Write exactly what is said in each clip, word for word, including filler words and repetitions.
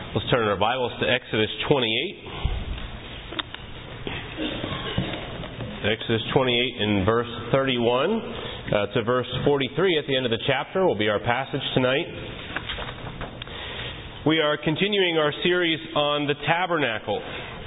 Let's turn our Bibles to Exodus twenty-eight. Exodus twenty-eight in verse thirty-one uh, to verse forty-three at the end of the chapter will be our passage tonight. We are continuing our series on the tabernacle.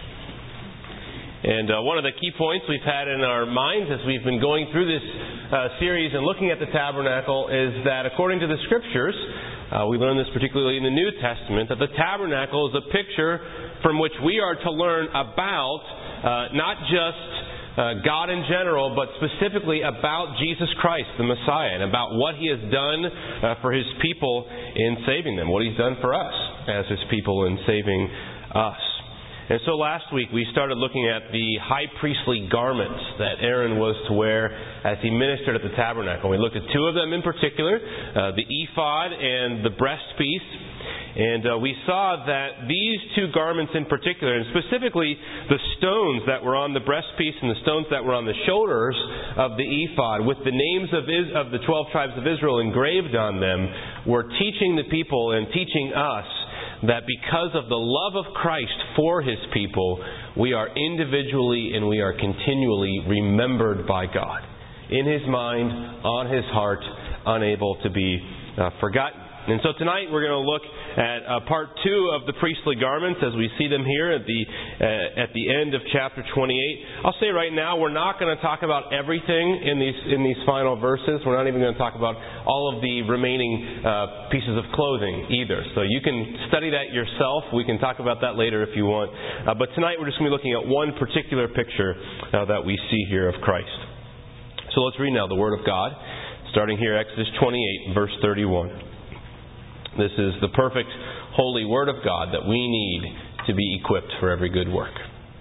And uh, one of the key points we've had in our minds as we've been going through this uh, series and looking at the tabernacle is that according to the Scriptures, uh, we learn this particularly in the New Testament, that the tabernacle is a picture from which we are to learn about uh, not just uh, God in general, but specifically about Jesus Christ, the Messiah, and about what He has done uh, for His people in saving them, what He's done for us as His people in saving us. And so last week we started looking at the high priestly garments that Aaron was to wear as he ministered at the tabernacle. We looked at two of them in particular, uh, the ephod and the breastpiece. And uh, we saw that these two garments in particular, and specifically the stones that were on the breastpiece and the stones that were on the shoulders of the ephod, with the names of, Is- of the twelve tribes of Israel engraved on them, were teaching the people and teaching us that because of the love of Christ for His people, we are individually and we are continually remembered by God. In His mind, on His heart, unable to be uh, forgotten. And so tonight we're going to look at uh, part two of the priestly garments as we see them here at the uh, at the end of chapter twenty-eight. I'll say right now we're not going to talk about everything in these in these final verses. We're not even going to talk about all of the remaining uh, pieces of clothing either. So you can study that yourself. We can talk about that later if you want. Uh, but tonight we're just going to be looking at one particular picture uh, that we see here of Christ. So let's read now the Word of God, starting here Exodus twenty-eight, verse thirty-one. This is the perfect, holy Word of God that we need to be equipped for every good work.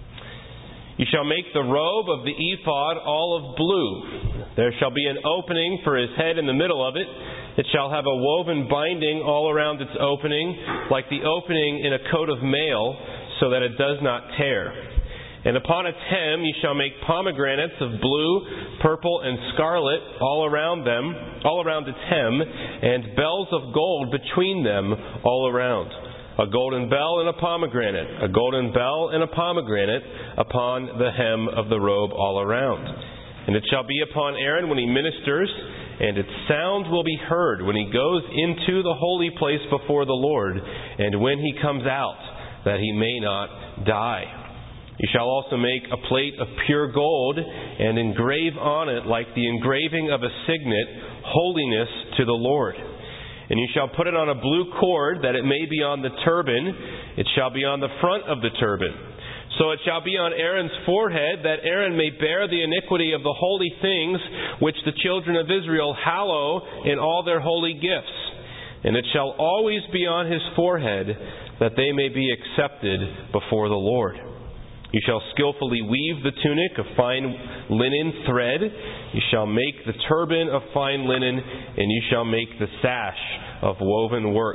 You shall make the robe of the ephod all of blue. There shall be an opening for his head in the middle of it. It shall have a woven binding all around its opening, like the opening in a coat of mail, so that it does not tear. And upon its hem you shall make pomegranates of blue, purple, and scarlet all around them, all around its hem, and bells of gold between them all around. A golden bell and a pomegranate, a golden bell and a pomegranate upon the hem of the robe all around. And it shall be upon Aaron when he ministers, and its sound will be heard when he goes into the holy place before the Lord, and when he comes out, that he may not die. You shall also make a plate of pure gold and engrave on it, like the engraving of a signet, holiness to the Lord. And you shall put it on a blue cord, that it may be on the turban. It shall be on the front of the turban. So it shall be on Aaron's forehead, that Aaron may bear the iniquity of the holy things which the children of Israel hallow in all their holy gifts. And it shall always be on his forehead, that they may be accepted before the Lord. You shall skillfully weave the tunic of fine linen thread. You shall make the turban of fine linen, and you shall make the sash of woven work.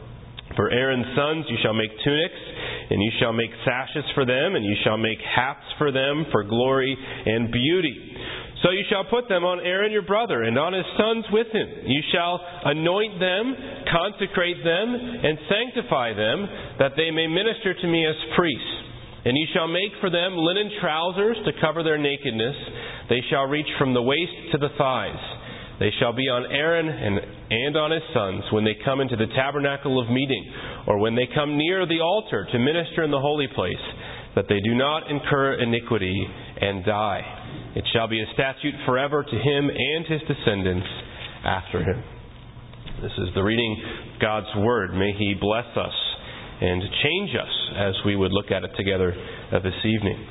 For Aaron's sons you shall make tunics, and you shall make sashes for them, and you shall make hats for them for glory and beauty. So you shall put them on Aaron your brother, and on his sons with him. You shall anoint them, consecrate them, and sanctify them, that they may minister to me as priests. And you shall make for them linen trousers to cover their nakedness. They shall reach from the waist to the thighs. They shall be on Aaron and, and on his sons when they come into the tabernacle of meeting, or when they come near the altar to minister in the holy place, that they do not incur iniquity and die. It shall be a statute forever to him and his descendants after him. This is the reading of God's Word. May He bless us and change us as we would look at it together this evening.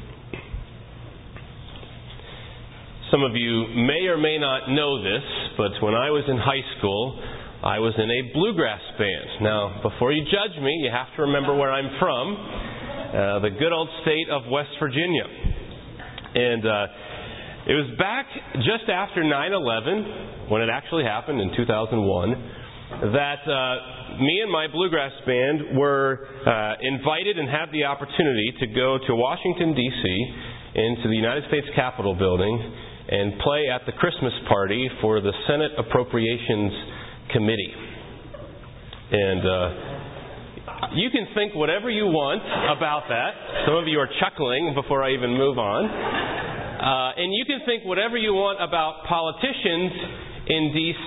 Some of you may or may not know this, but when I was in high school, I was in a bluegrass band. Now, before you judge me, you have to remember where I'm from, uh, the good old state of West Virginia. And uh, it was back just after nine eleven, when it actually happened in two thousand one, that uh, me and my bluegrass band were uh, invited and had the opportunity to go to Washington, D C, into the United States Capitol building and play at the Christmas party for the Senate Appropriations Committee. And uh, You can think whatever you want about that. Some of you are chuckling before I even move on. Uh, and you can think whatever you want about politicians in D C,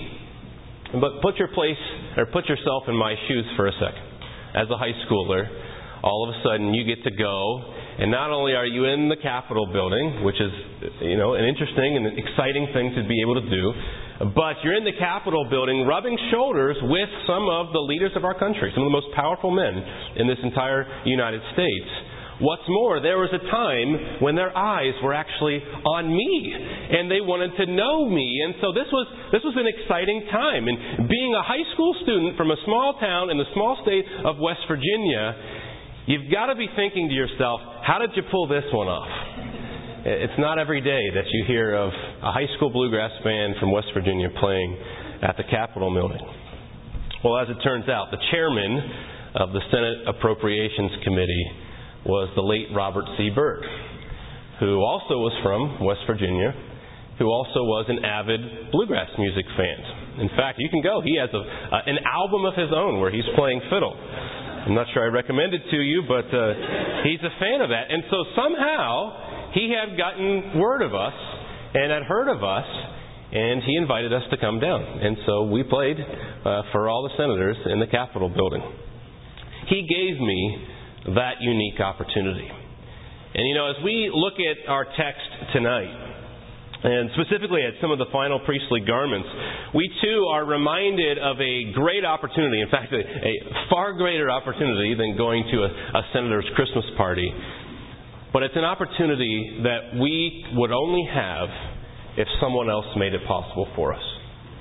but put your place or put yourself in my shoes for a second. As a high schooler, all of a sudden you get to go, and not only are you in the Capitol building, which is, you know, an interesting and exciting thing to be able to do, but you're in the Capitol building rubbing shoulders with some of the leaders of our country, some of the most powerful men in this entire United States. What's more, there was a time when their eyes were actually on me, and they wanted to know me. And so this was this was an exciting time. And being a high school student from a small town in the small state of West Virginia, you've got to be thinking to yourself, how did you pull this one off? It's not every day that you hear of a high school bluegrass band from West Virginia playing at the Capitol building. Well, as it turns out, the chairman of the Senate Appropriations Committee was the late Robert C. Byrd, who also was from West Virginia, who also was an avid bluegrass music fan. In fact, you can go. He has a, uh, an album of his own where he's playing fiddle. I'm not sure I recommend it to you, but uh, he's a fan of that. And so somehow he had gotten word of us and had heard of us, and he invited us to come down. And so we played uh, for all the senators in the Capitol building. He gave me that unique opportunity. And you know, as we look at our text tonight, and specifically at some of the final priestly garments, we too are reminded of a great opportunity, in fact, a, a far greater opportunity than going to a, a senator's Christmas party. But it's an opportunity that we would only have if someone else made it possible for us.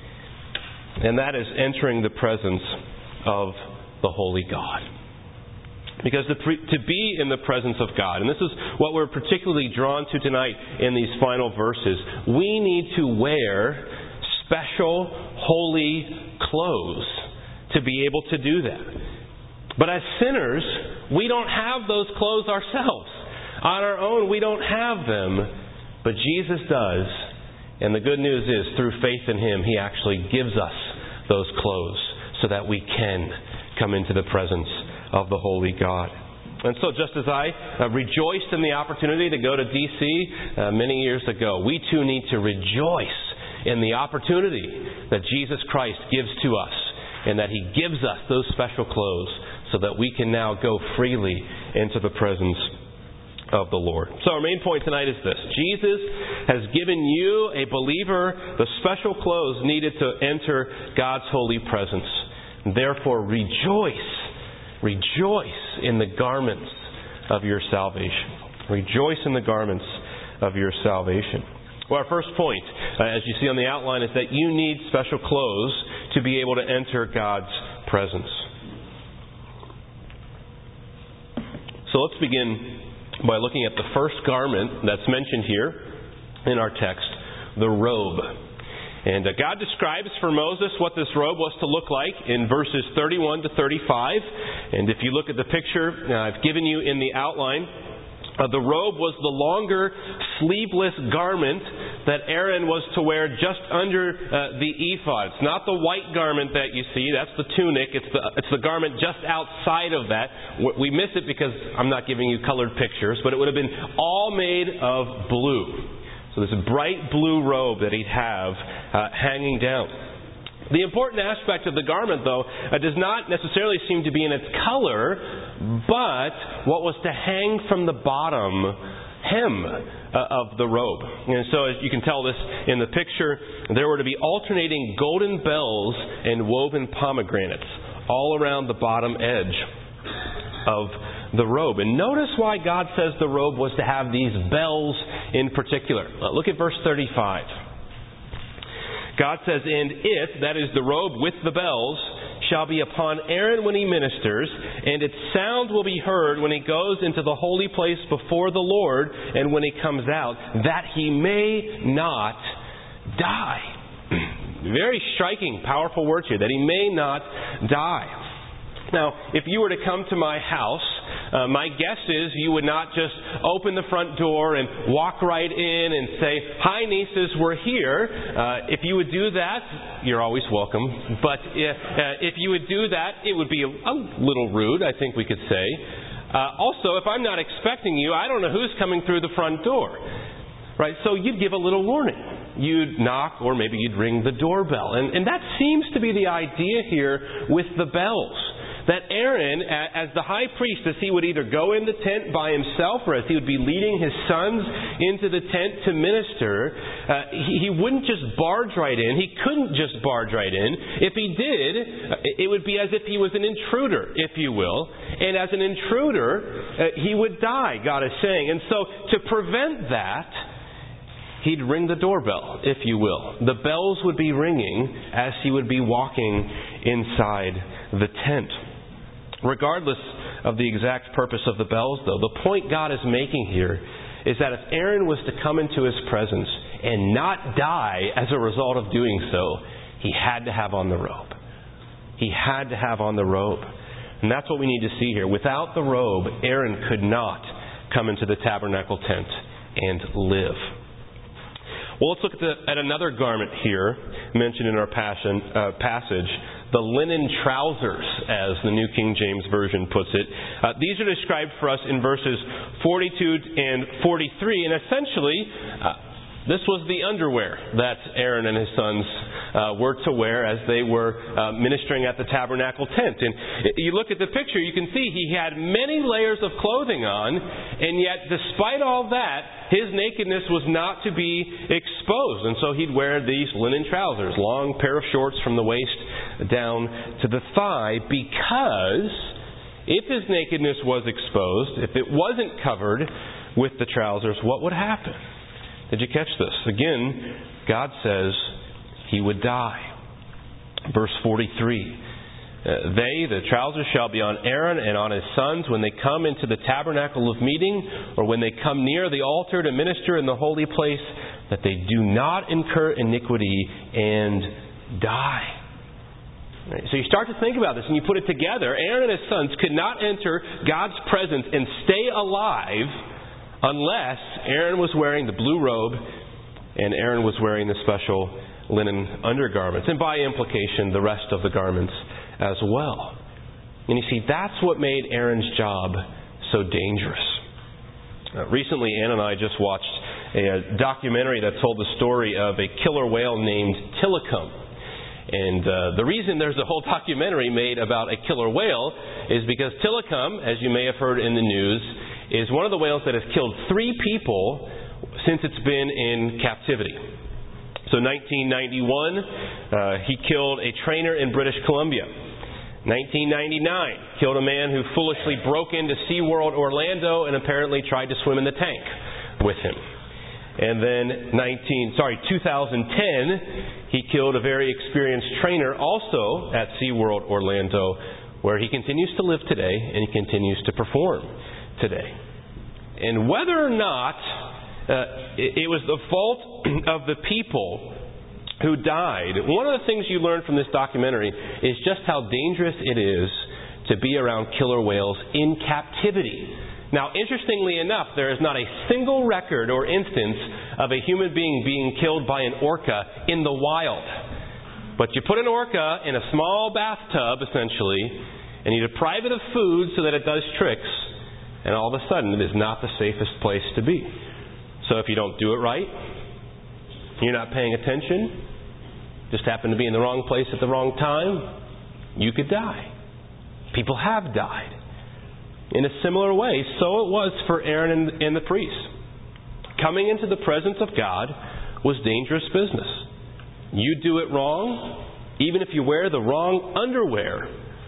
And that is entering the presence of the Holy God. Because to, pre- to be in the presence of God, and this is what we're particularly drawn to tonight in these final verses, we need to wear special, holy clothes to be able to do that. But as sinners, we don't have those clothes ourselves. On our own, we don't have them, but Jesus does. And the good news is, through faith in Him, He actually gives us those clothes so that we can come into the presence of the Holy God. And so just as I uh, rejoiced in the opportunity to go to D C uh, many years ago, we too need to rejoice in the opportunity that Jesus Christ gives to us, and that He gives us those special clothes so that we can now go freely into the presence of the Lord. So our main point tonight is this: Jesus has given you, a believer, the special clothes needed to enter God's holy presence. Therefore, rejoice. Rejoice in the garments of your salvation. Rejoice in the garments of your salvation. Well, our first point, uh, as you see on the outline, is that you need special clothes to be able to enter God's presence. So let's begin by looking at the first garment that's mentioned here in our text, the robe. And uh, God describes for Moses what this robe was to look like in verses thirty-one to thirty-five. And if you look at the picture uh, I've given you in the outline, uh, the robe was the longer sleeveless garment that Aaron was to wear just under uh, the ephod. It's not the white garment that you see, that's the tunic. It's the, it's the garment just outside of that. We miss it because I'm not giving you colored pictures, but it would have been all made of blue. So this bright blue robe that he'd have uh, hanging down. The important aspect of the garment, though, uh, does not necessarily seem to be in its color, but what was to hang from the bottom hem uh, of the robe. And so as you can tell this in the picture, there were to be alternating golden bells and woven pomegranates all around the bottom edge of the robe. And notice why God says the robe was to have these bells in particular. Look at verse thirty-five. God says, "And it," that is the robe with the bells, "shall be upon Aaron when he ministers, and its sound will be heard when he goes into the holy place before the Lord, and when he comes out, that he may not die." Very striking, powerful words here, that he may not die. Now, if you were to come to my house Uh, my guess is you would not just open the front door and walk right in and say, "Hi, nieces, we're here." Uh, if you would do that, you're always welcome. But if, uh, if you would do that, it would be a, a little rude, I think we could say. Uh, also, if I'm not expecting you, I don't know who's coming through the front door. Right? So you'd give a little warning. You'd knock, or maybe you'd ring the doorbell. And, and that seems to be the idea here with the bells. That Aaron, as the high priest, as he would either go in the tent by himself or as he would be leading his sons into the tent to minister, uh, he, he wouldn't just barge right in. He couldn't just barge right in. If he did, it would be as if he was an intruder, if you will. And as an intruder, uh, he would die, God is saying. And so to prevent that, he'd ring the doorbell, if you will. The bells would be ringing as he would be walking inside the tent. Regardless of the exact purpose of the bells, though, the point God is making here is that if Aaron was to come into his presence and not die as a result of doing so, he had to have on the robe. He had to have on the robe. And that's what we need to see here. Without the robe, Aaron could not come into the tabernacle tent and live. Well, let's look at, the, at another garment here mentioned in our passion, uh, passage. The linen trousers, as the New King James Version puts it. Uh, these are described for us in verses forty-two and forty-three. And essentially, uh, this was the underwear that Aaron and his sons uh, were to wear as they were uh, ministering at the tabernacle tent. And you look at the picture, you can see he had many layers of clothing on, and yet despite all that, his nakedness was not to be exposed. And so he'd wear these linen trousers, long pair of shorts from the waist down to the thigh, because if his nakedness was exposed, if it wasn't covered with the trousers, what would happen? Did you catch this? Again, God says he would die. Verse forty-three. Uh, they, the trousers, shall be on Aaron and on his sons when they come into the tabernacle of meeting, or when they come near the altar to minister in the holy place, that they do not incur iniquity and die. Right, so you start to think about this and you put it together. Aaron and his sons could not enter God's presence and stay alive unless Aaron was wearing the blue robe and Aaron was wearing the special linen undergarments, and by implication the rest of the garments as well. And you see, that's what made Aaron's job so dangerous. Uh, recently, Ann and I just watched a, a documentary that told the story of a killer whale named Tilikum. And uh, the reason there's a whole documentary made about a killer whale is because Tilikum, as you may have heard in the news, is one of the whales that has killed three people since it's been in captivity. So nineteen ninety-one, uh, he killed a trainer in British Columbia. nineteen ninety-nine, killed a man who foolishly broke into SeaWorld Orlando and apparently tried to swim in the tank with him. And then nineteen, sorry, two thousand ten, he killed a very experienced trainer also at SeaWorld Orlando, where he continues to live today and he continues to perform today. And whether or not uh, it, it was the fault of the people who died, one of the things you learn from this documentary is just how dangerous it is to be around killer whales in captivity. Now, interestingly enough, there is not a single record or instance of a human being being killed by an orca in the wild. But you put an orca in a small bathtub, essentially, and you deprive it of food so that it does tricks, and all of a sudden it is not the safest place to be. So if you don't do it right, you're not paying attention, just happen to be in the wrong place at the wrong time, you could die. People have died. In a similar way, so it was for Aaron and, and the priests. Coming into the presence of God was dangerous business. You do it wrong, even if you wear the wrong underwear,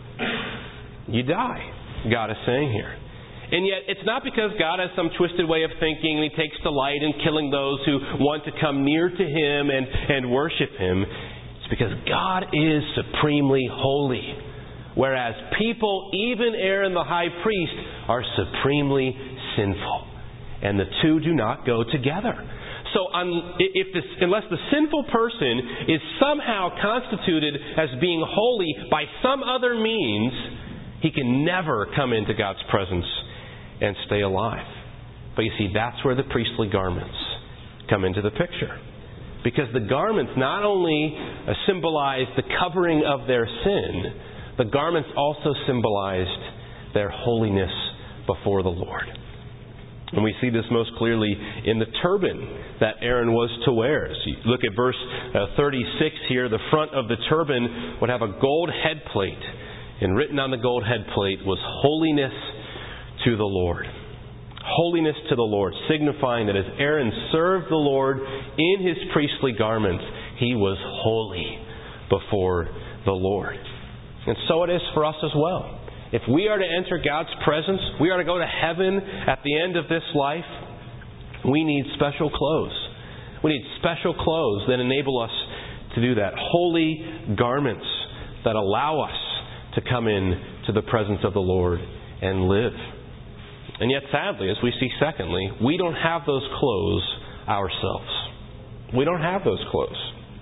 you die, God is saying here. And yet, it's not because God has some twisted way of thinking and He takes delight in killing those who want to come near to Him and, and worship Him. It's because God is supremely holy. Whereas people, even Aaron the high priest, are supremely sinful. And the two do not go together. So um, if this, unless the sinful person is somehow constituted as being holy by some other means, he can never come into God's presence and stay alive. But you see, that's where the priestly garments come into the picture. Because the garments not only symbolized the covering of their sin, the garments also symbolized their holiness before the Lord. And we see this most clearly in the turban that Aaron was to wear. As you look at verse thirty-six here, the front of the turban would have a gold head plate. And written on the gold head plate was holiness to the Lord. Holiness to the Lord, signifying that as Aaron served the Lord in his priestly garments, he was holy before the Lord. And so it is for us as well. If we are to enter God's presence, we are to go to heaven at the end of this life, we need special clothes. We need special clothes that enable us to do that. Holy garments that allow us to come in to the presence of the Lord and live. And yet, sadly, as we see secondly, we don't have those clothes ourselves. We don't have those clothes.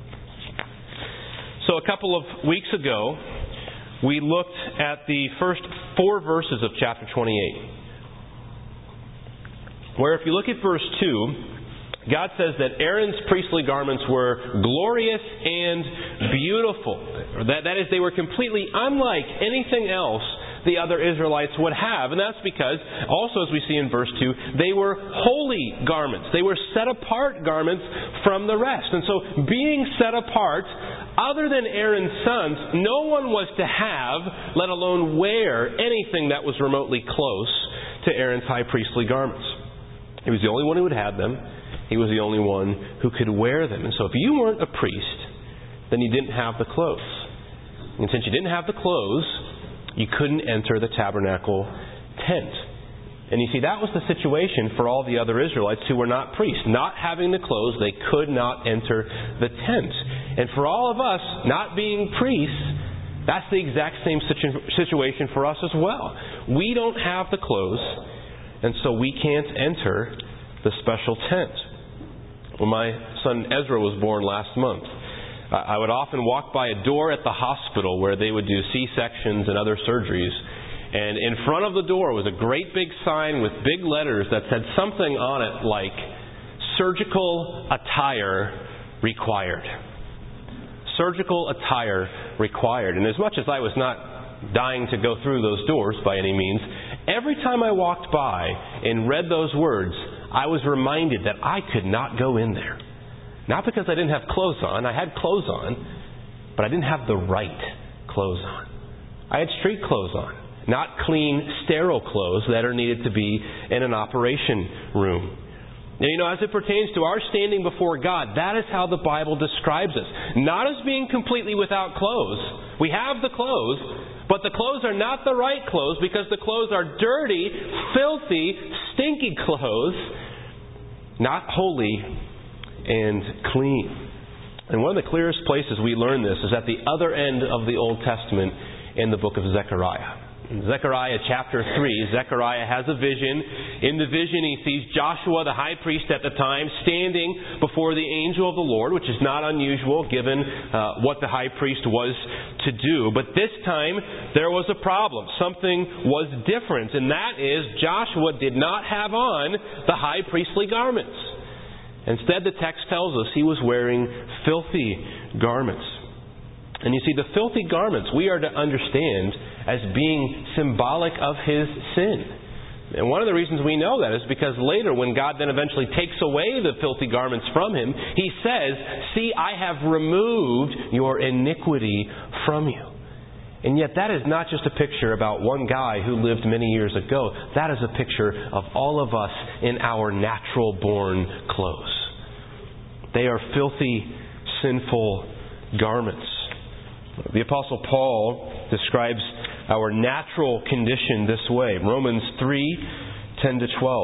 So a couple of weeks ago, we looked at the first four verses of chapter twenty-eight. Where if you look at verse two, God says that Aaron's priestly garments were glorious and beautiful. That, that is, they were completely unlike anything else the other Israelites would have. And that's because, also as we see in verse two, they were holy garments. They were set apart garments from the rest. And so being set apart, other than Aaron's sons, no one was to have, let alone wear, anything that was remotely close to Aaron's high priestly garments. He was the only one who would have them. He was the only one who could wear them. And so if you weren't a priest, then you didn't have the clothes. And since you didn't have the clothes, you couldn't enter the tabernacle tent. And you see, that was the situation for all the other Israelites who were not priests. Not having the clothes, they could not enter the tent. And for all of us, not being priests, that's the exact same situ- situation for us as well. We don't have the clothes, and so we can't enter the special tent. When my son Ezra was born last month, I would often walk by a door at the hospital where they would do C-sections and other surgeries. And in front of the door was a great big sign with big letters that said something on it like, surgical attire required. Surgical attire required. And as much as I was not dying to go through those doors by any means, every time I walked by and read those words, I was reminded that I could not go in there. Not because I didn't have clothes on. I had clothes on, but I didn't have the right clothes on. I had street clothes on, not clean, sterile clothes that are needed to be in an operation room. Now, you know, as it pertains to our standing before God, that is how the Bible describes us. Not as being completely without clothes. We have the clothes, but the clothes are not the right clothes because the clothes are dirty, filthy, stinky clothes, not holy and clean. And one of the clearest places we learn this is at the other end of the Old Testament in the book of Zechariah. In Zechariah chapter three, Zechariah has a vision. In the vision he sees Joshua, the high priest at the time, standing before the angel of the Lord, which is not unusual given uh, what the high priest was to do. But this time there was a problem. Something was different, and that is Joshua did not have on the high priestly garments. Instead, the text tells us he was wearing filthy garments. And you see, the filthy garments we are to understand as being symbolic of his sin. And one of the reasons we know that is because later, when God then eventually takes away the filthy garments from him, he says, "See, I have removed your iniquity from you." And yet that is not just a picture about one guy who lived many years ago. That is a picture of all of us in our natural-born clothes. They are filthy, sinful garments. The Apostle Paul describes our natural condition this way. Romans three, ten to twelve.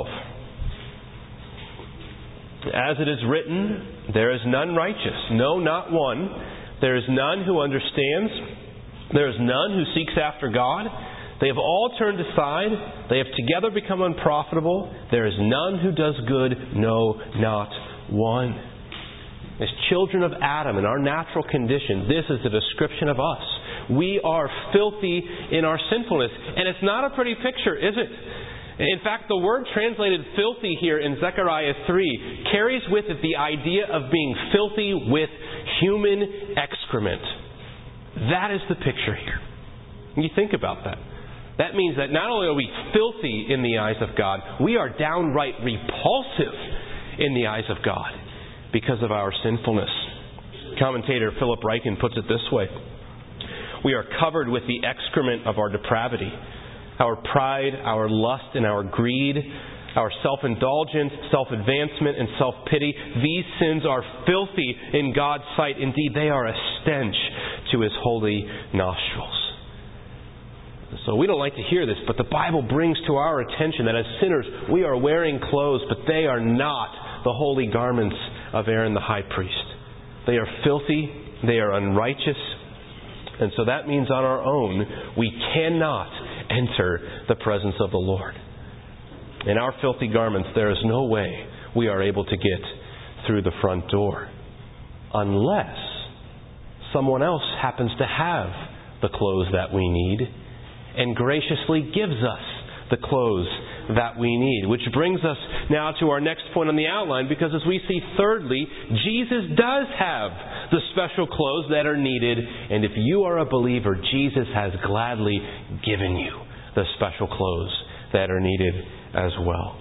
As it is written, there is none righteous, no, not one. There is none who understands. There is none who seeks after God. They have all turned aside. They have together become unprofitable. There is none who does good, no, not one. As children of Adam in our natural condition, this is the description of us. We are filthy in our sinfulness. And it's not a pretty picture, is it? In fact, the word translated filthy here in Zechariah three carries with it the idea of being filthy with human excrement. That is the picture here. You think about that. That means that not only are we filthy in the eyes of God, we are downright repulsive in the eyes of God because of our sinfulness. Commentator Philip Ryken puts it this way: we are covered with the excrement of our depravity. Our pride, our lust, and our greed, our self-indulgence, self-advancement, and self-pity, these sins are filthy in God's sight. Indeed, they are a stench to His holy nostrils. So we don't like to hear this, but the Bible brings to our attention that as sinners, we are wearing clothes, but they are not the holy garments of Aaron the high priest. They are filthy, they are unrighteous, and so that means on our own, we cannot enter the presence of the Lord. In our filthy garments, there is no way we are able to get through the front door unless someone else happens to have the clothes that we need and graciously gives us the clothes that we need. Which brings us now to our next point on the outline, because as we see, thirdly, Jesus does have the special clothes that are needed, and if you are a believer, Jesus has gladly given you the special clothes that are needed as well.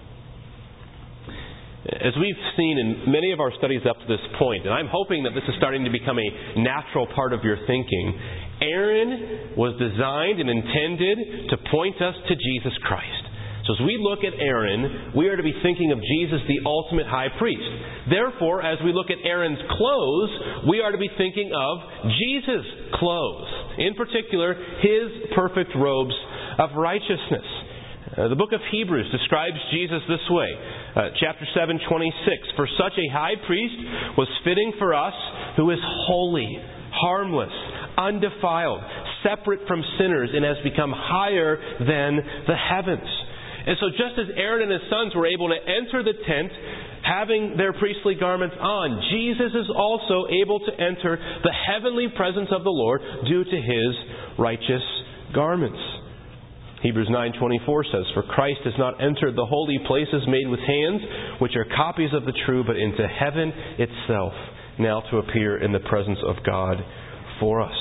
As we've seen in many of our studies up to this point, and I'm hoping that this is starting to become a natural part of your thinking, Aaron was designed and intended to point us to Jesus Christ. So as we look at Aaron, we are to be thinking of Jesus, the ultimate high priest. Therefore, as we look at Aaron's clothes, we are to be thinking of Jesus' clothes. In particular, His perfect robes of righteousness. Uh, the book of Hebrews describes Jesus this way. Uh, chapter seven, twenty-six. For such a high priest was fitting for us, who is holy, harmless, undefiled, separate from sinners, and has become higher than the heavens. And so just as Aaron and his sons were able to enter the tent having their priestly garments on, Jesus is also able to enter the heavenly presence of the Lord due to His righteous garments. Hebrews nine twenty-four says, For Christ has not entered the holy places made with hands, which are copies of the true, but into heaven itself, now to appear in the presence of God for us.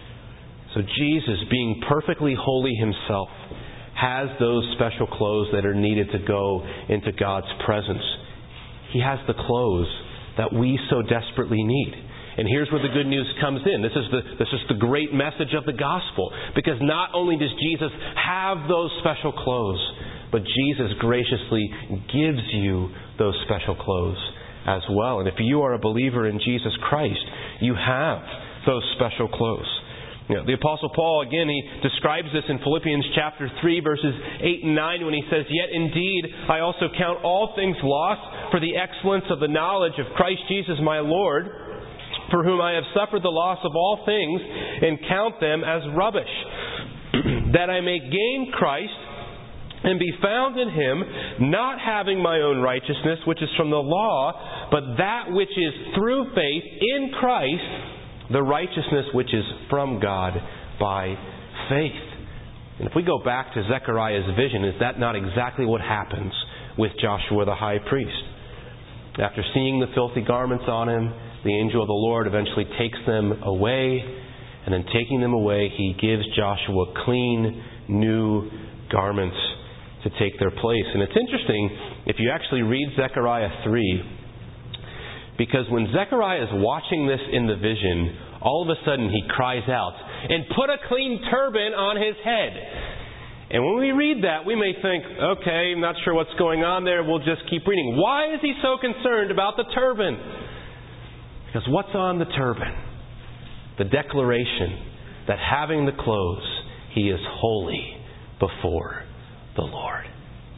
So Jesus, being perfectly holy Himself, has those special clothes that are needed to go into God's presence. He has the clothes that we so desperately need. And here's where the good news comes in. This is the this is the great message of the gospel. Because not only does Jesus have those special clothes, but Jesus graciously gives you those special clothes as well. And if you are a believer in Jesus Christ, you have those special clothes. You know, the Apostle Paul, again, he describes this in Philippians chapter three, verses eight and nine, when he says, Yet indeed I also count all things lost for the excellence of the knowledge of Christ Jesus my Lord, for whom I have suffered the loss of all things, and count them as rubbish, that I may gain Christ and be found in Him, not having my own righteousness, which is from the law, but that which is through faith in Christ, the righteousness which is from God by faith. And if we go back to Zechariah's vision, is that not exactly what happens with Joshua the high priest? After seeing the filthy garments on him, the angel of the Lord eventually takes them away, and then taking them away, he gives Joshua clean, new garments to take their place. And it's interesting, if you actually read Zechariah three, because when Zechariah is watching this in the vision, all of a sudden he cries out, and put a clean turban on his head. And when we read that, we may think, okay, I'm not sure what's going on there, we'll just keep reading. Why is he so concerned about the turban? Because what's on the turban? The declaration that having the clothes, he is holy before the Lord.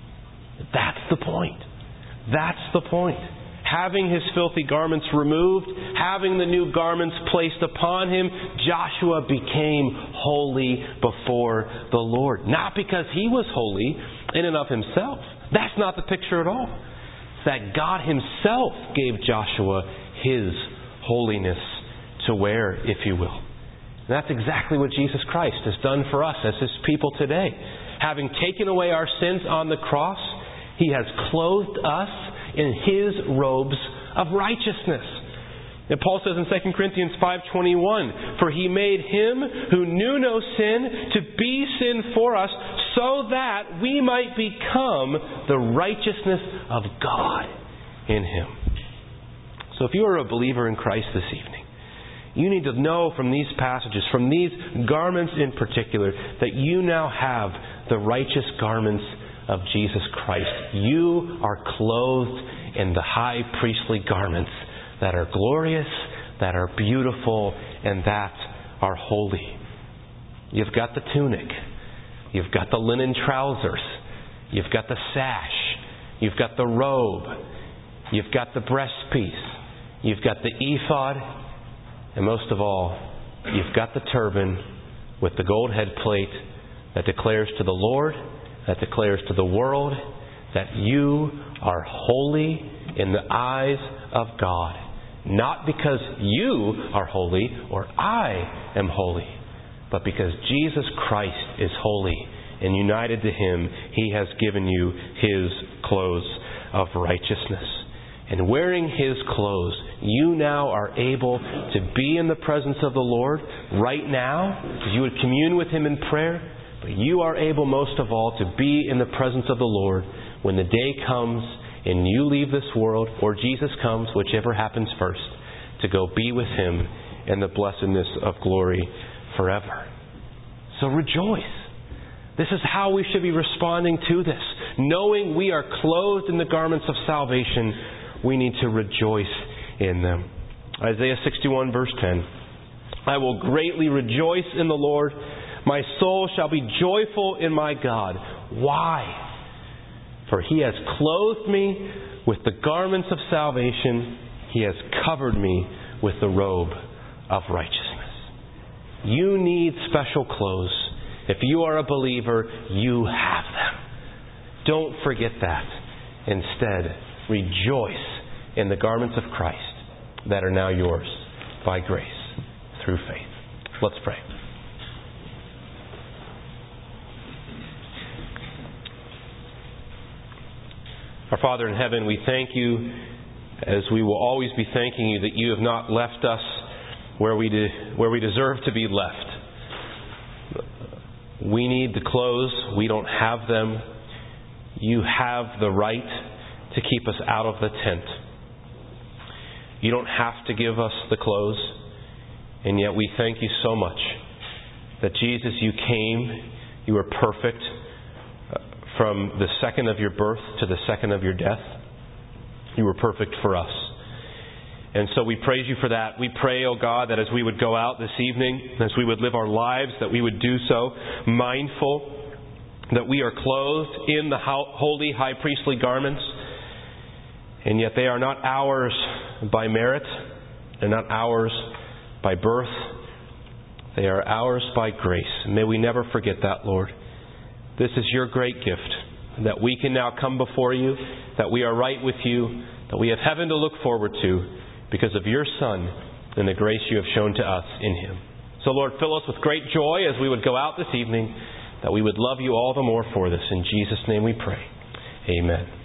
That's the point. That's the point. Having his filthy garments removed, having the new garments placed upon him, Joshua became holy before the Lord. Not because he was holy in and of himself. That's not the picture at all. It's that God Himself gave Joshua His holiness to wear, if you will. And that's exactly what Jesus Christ has done for us as His people today. having taken away our sins on the cross, He has clothed us in His robes of righteousness. And Paul says in Second Corinthians five twenty-one, "For He made Him who knew no sin to be sin for us, so that we might become the righteousness of God in Him." So if you are a believer in Christ this evening, you need to know from these passages, from these garments in particular, that you now have the righteous garments of Jesus Christ. You are clothed in the high priestly garments that are glorious, that are beautiful, and that are holy. You've got the tunic. You've got the linen trousers. You've got the sash. You've got the robe. You've got the breastpiece. You've got the ephod. And most of all, you've got the turban with the gold head plate that declares to the Lord, that declares to the world, that you are holy in the eyes of God. Not because you are holy or I am holy, but because Jesus Christ is holy, and united to Him, He has given you His clothes of righteousness. And wearing His clothes, you now are able to be in the presence of the Lord right now, because you would commune with Him in prayer. But you are able most of all to be in the presence of the Lord when the day comes and you leave this world, or Jesus comes, whichever happens first, to go be with Him in the blessedness of glory forever. So rejoice. This is how we should be responding to this. Knowing we are clothed in the garments of salvation, we need to rejoice in them. Isaiah sixty-one verse ten. "I will greatly rejoice in the Lord. My soul shall be joyful in my God." Why? "For He has clothed me with the garments of salvation. He has covered me with the robe of righteousness." You need special clothes. If you are a believer, you have them. Don't forget that. Instead, rejoice in the garments of Christ that are now yours by grace through faith. Let's pray. Our Father in heaven, we thank You, as we will always be thanking You, that You have not left us where we de- where we deserve to be left. We need the clothes. We don't have them. You have the right to keep us out of the tent. You don't have to give us the clothes. And yet we thank You so much that Jesus, You came. You were perfect. From the second of Your birth to the second of Your death, You were perfect for us. And so we praise You for that. We pray, oh God, that as we would go out this evening, as we would live our lives, that we would do so mindful that we are clothed in the holy high priestly garments, and yet they are not ours by merit. They're not ours by birth. They are ours by grace. May we never forget that, Lord. This is Your great gift, that we can now come before You, that we are right with You, that we have heaven to look forward to because of Your Son and the grace You have shown to us in Him. So, Lord, fill us with great joy as we would go out this evening, that we would love You all the more for this. In Jesus' name we pray. Amen.